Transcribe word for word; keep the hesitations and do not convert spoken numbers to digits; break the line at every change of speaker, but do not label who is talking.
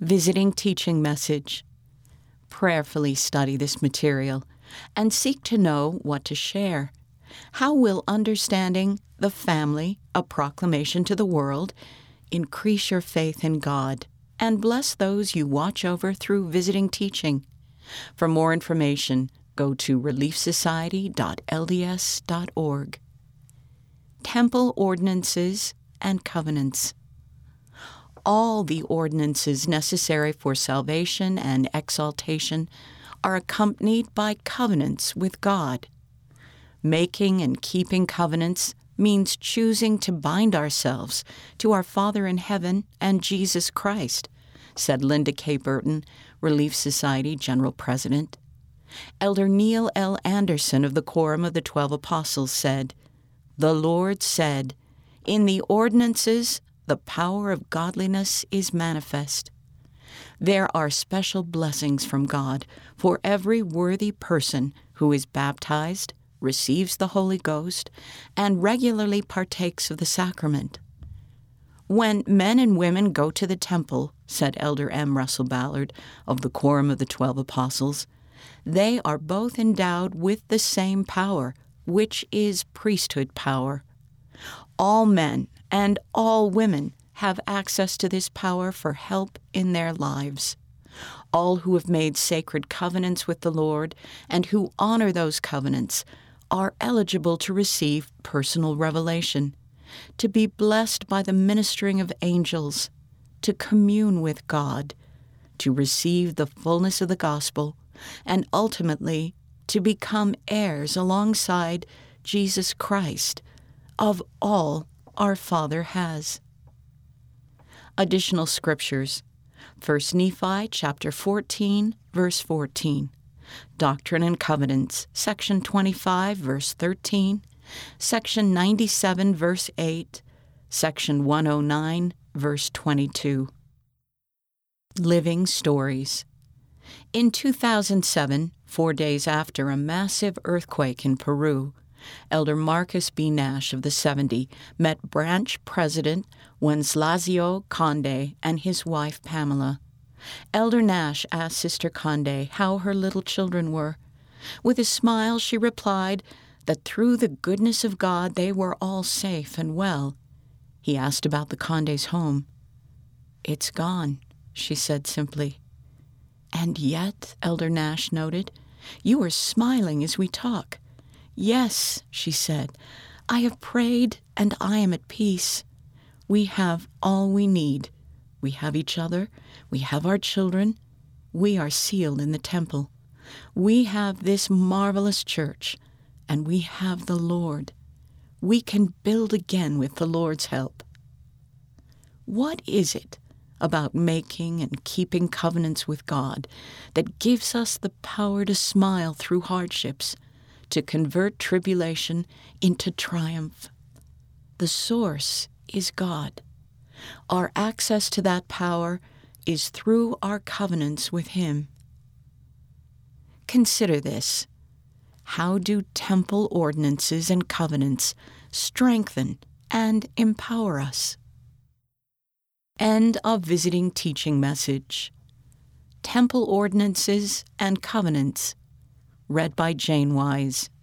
Visiting Teaching Message. Prayerfully study this material and seek to know what to share. How will understanding the family, a proclamation to the world, increase your faith in God and bless those you watch over through visiting teaching? For more information, go to relief society dot l d s dot org. Temple Ordinances and Covenants. All the ordinances necessary for salvation and exaltation are accompanied by covenants with God. Making and keeping covenants means choosing to bind ourselves to our Father in heaven and Jesus Christ, said Linda K. Burton, Relief Society General President. Elder Neil L. Anderson of the Quorum of the Twelve Apostles said, "The Lord said, 'In the ordinances the power of godliness is manifest.' There are special blessings from God for every worthy person who is baptized, receives the Holy Ghost, and regularly partakes of the sacrament. When men and women go to the temple," said Elder M. Russell Ballard of the Quorum of the Twelve Apostles, "they are both endowed with the same power, which is priesthood power. All men and all women have access to this power for help in their lives. All who have made sacred covenants with the Lord and who honor those covenants are eligible to receive personal revelation, to be blessed by the ministering of angels, to commune with God, to receive the fullness of the gospel, and ultimately to become heirs alongside Jesus Christ of all our Father has." Additional scriptures: First Nephi chapter fourteen, verse fourteen, Doctrine and Covenants, section twenty-five, verse thirteen, section ninety-seven, verse eight, section one oh nine, verse twenty-two. Living Stories. In two thousand seven, four days after a massive earthquake in Peru, Elder Marcus B. Nash of the seventy met branch president Wenceslao Conde and his wife Pamela. Elder Nash asked Sister Conde how her little children were. With a smile, she replied that through the goodness of God they were all safe and well. He asked about the Condes' home. "It's gone," she said simply. "And yet," Elder Nash noted, "you are smiling as we talk." "Yes," she said, "I have prayed and I am at peace. We have all we need. We have each other. We have our children. We are sealed in the temple. We have this marvelous church, and we have the Lord. We can build again with the Lord's help." What is it about making and keeping covenants with God that gives us the power to smile through hardships, to convert tribulation into triumph? The source is God. Our access to that power is through our covenants with Him. Consider this. How do temple ordinances and covenants strengthen and empower us? End of Visiting Teaching Message. Temple Ordinances and Covenants. Read by Jane Wise.